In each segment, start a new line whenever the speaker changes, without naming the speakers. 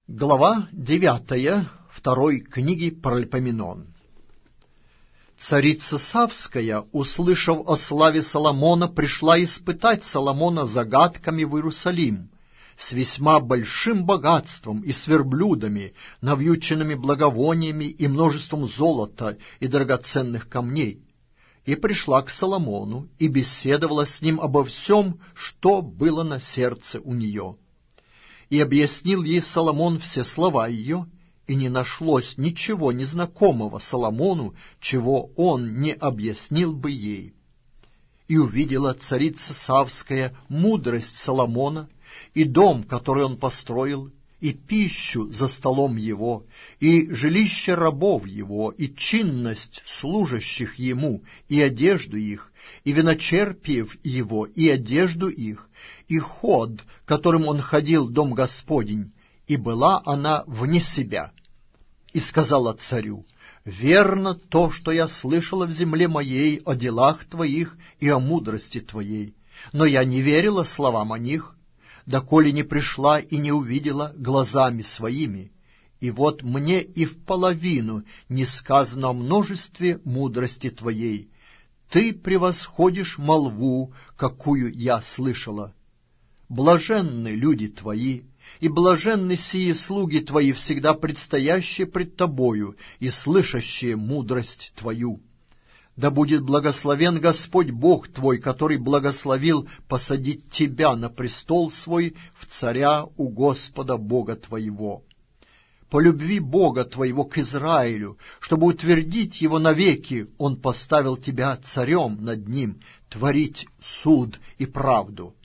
Глава 9 второй книги Паральпоменон. Царица Савская, услышав о славе Соломона, пришла испытать Соломона загадками в Иерусалим с весьма большим богатством и с верблюдами, навьюченными благовониями и множеством золота и драгоценных камней, и пришла к Соломону и беседовала с ним обо всем, что было на сердце у нее. И объяснил ей Соломон все слова ее, и не нашлось ничего незнакомого Соломону, чего он не объяснил бы ей. И увидела царица Савская мудрость Соломона, и дом, который он построил, и пищу за столом его, и жилище рабов его, и чинность служащих ему, и одежду их, и виночерпиев его, и одежду их, и ход, которым он ходил в дом Господень, и была она вне себя. И сказала царю: «Верно то, что я слышала в земле моей о делах твоих и о мудрости твоей, но я не верила словам о них, доколе не пришла и не увидела глазами своими. И вот мне и вполовину не сказано о множестве мудрости твоей. Ты превосходишь молву, какую я слышала. Блаженны люди твои, и блаженны сии слуги твои, всегда предстоящие пред тобою и слышащие мудрость твою. Да будет благословен Господь Бог твой, который благословил посадить тебя на престол свой в царя у Господа Бога твоего. По любви Бога твоего к Израилю, чтобы утвердить его навеки, он поставил тебя царем над ним, творить суд и правду».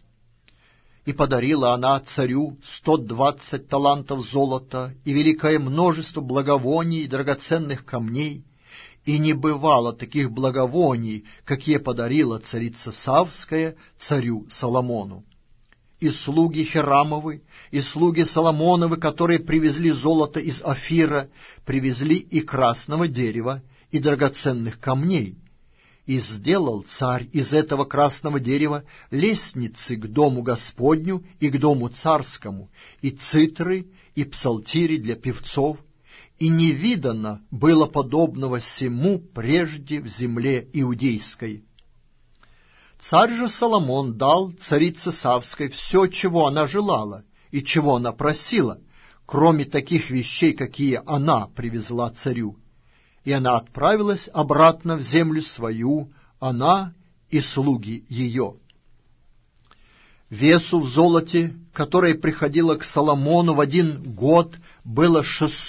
И подарила она царю 120 талантов золота и великое множество благовоний и драгоценных камней, и не бывало таких благовоний, какие подарила царица Савская царю Соломону. И слуги Хирамовы, и слуги Соломоновы, которые привезли золото из Офира, привезли и красного дерева, и драгоценных камней. И сделал царь из этого красного дерева лестницы к дому Господню и к дому царскому, и цитры, и псалтири для певцов, и не видано было подобного сему прежде в земле иудейской. Царь же Соломон дал царице Савской все, чего она желала и чего она просила, кроме таких вещей, какие она привезла царю. И она отправилась обратно в землю свою, она и слуги ее. Весу в золоте, которое приходило к Соломону в 1 год, было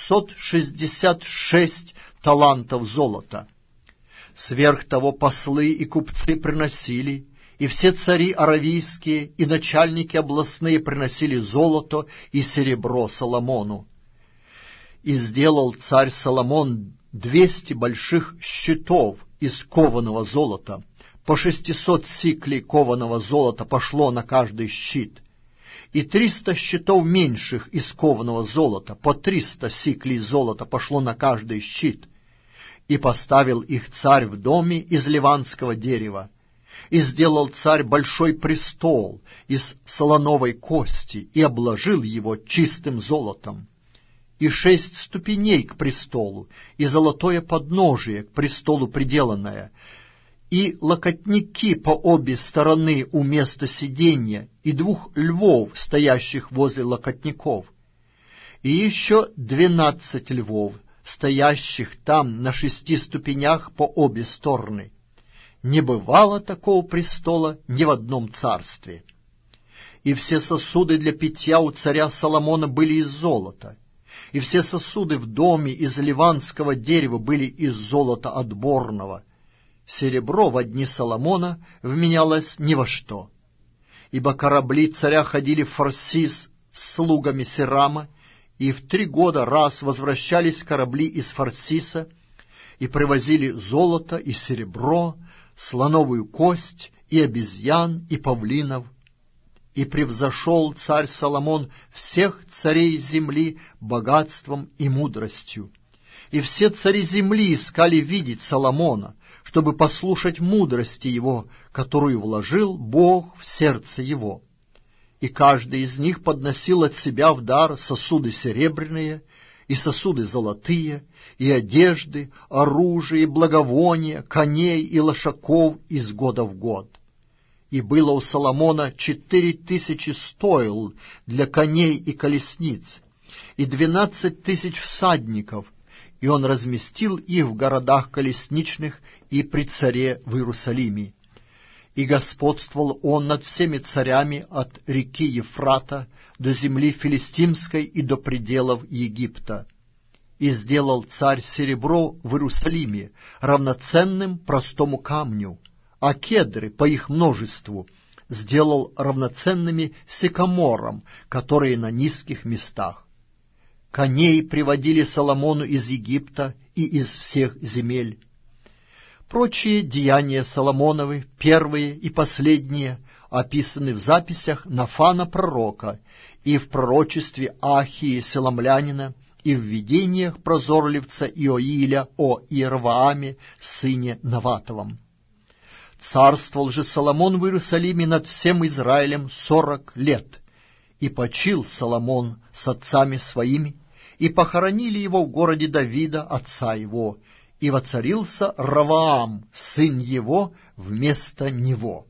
666 талантов золота. Сверх того послы и купцы приносили, и все цари аравийские и начальники областные приносили золото и серебро Соломону. И сделал царь Соломон 200 больших щитов из кованого золота. По 600 сиклей кованого золота пошло на каждый щит, и 300 щитов меньших из кованого золота, по 300 сиклей золота пошло на каждый щит. И поставил их царь в доме из ливанского дерева. И сделал царь большой престол из солоновой кости, и обложил его чистым золотом. И 6 ступеней к престолу, и золотое подножие к престолу приделанное, и локотники по обе стороны у места сиденья, и 2 львов, стоящих возле локотников, и еще 12 львов, стоящих там на 6 ступенях по обе стороны. Не бывало такого престола ни в одном царстве. И все сосуды для питья у царя Соломона были из золота, и все сосуды в доме из ливанского дерева были из золота отборного. Серебро во дни Соломона вменялось ни во что. Ибо корабли царя ходили в Фарсис с слугами Сирама, и в 3 года раз возвращались корабли из Фарсиса, и привозили золото и серебро, слоновую кость, и обезьян, и павлинов. И превзошел царь Соломон всех царей земли богатством и мудростью. И все цари земли искали видеть Соломона, чтобы послушать мудрости его, которую вложил Бог в сердце его. и каждый из них подносил от себя в дар сосуды серебряные и сосуды золотые, и одежды, оружие, благовония, коней и лошаков из года в год. И было у Соломона 4000 стойл для коней и колесниц, и 12 000 всадников, и он разместил их в городах колесничных и при царе в Иерусалиме. И господствовал он над всеми царями от реки Ефрата до земли филистимской и до пределов Египта. И сделал царь серебро в Иерусалиме равноценным простому камню, а кедры по их множеству сделал равноценными сикаморам, которые на низких местах. Коней приводили Соломону из Египта и из всех земель. Прочие деяния Соломоновы, первые и последние, описаны в записях Нафана пророка и в пророчестве Ахии Селомлянина и в видениях прозорливца Иоиля о Иервааме, сыне Наватовом. Царствовал же Соломон в Иерусалиме над всем Израилем 40 лет, и почил Соломон с отцами своими, и похоронили его в городе Давида, отца его, и воцарился Раваам, сын его, вместо него.